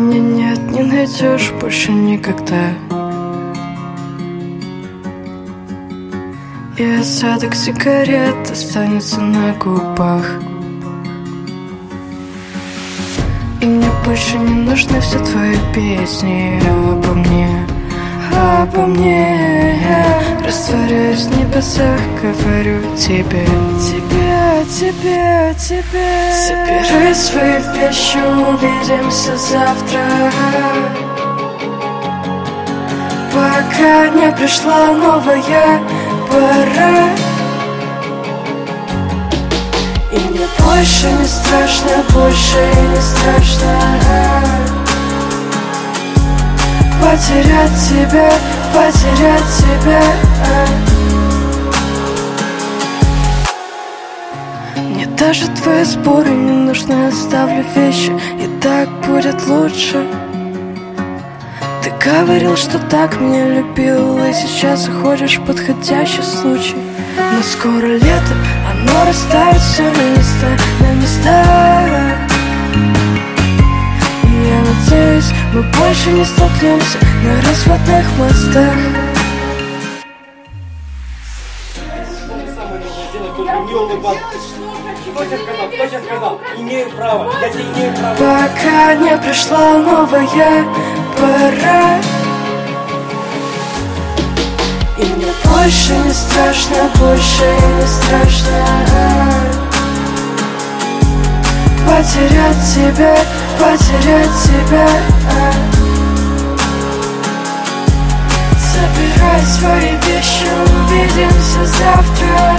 меня нет, не найдешь больше никогда. И осадок сигарет останется на губах. И мне больше не нужны все твои песни обо мне, обо мне. Я растворяюсь в небесах, говорю тебе, тебе, тебе, тебе. Собирай свои вещи, увидимся завтра, пока не пришла новая пора. И мне больше не страшно, больше не страшно потерять тебя, потерять тебя. Мне даже твои споры не нужны, оставлю вещи, и так будет лучше. Ты говорил, что так меня любил, и сейчас уходишь в подходящий случай. Но скоро лето, оно расставит все на места, на места. И я надеюсь, мы больше не столкнемся на разводных мостах. Кто тебе сказал? Имею право, я тебе имею право. Пока не пришла новая пора. И мне больше не страшно, больше не страшно потерять тебя, потерять тебя. Собирай свои вещи, увидимся завтра,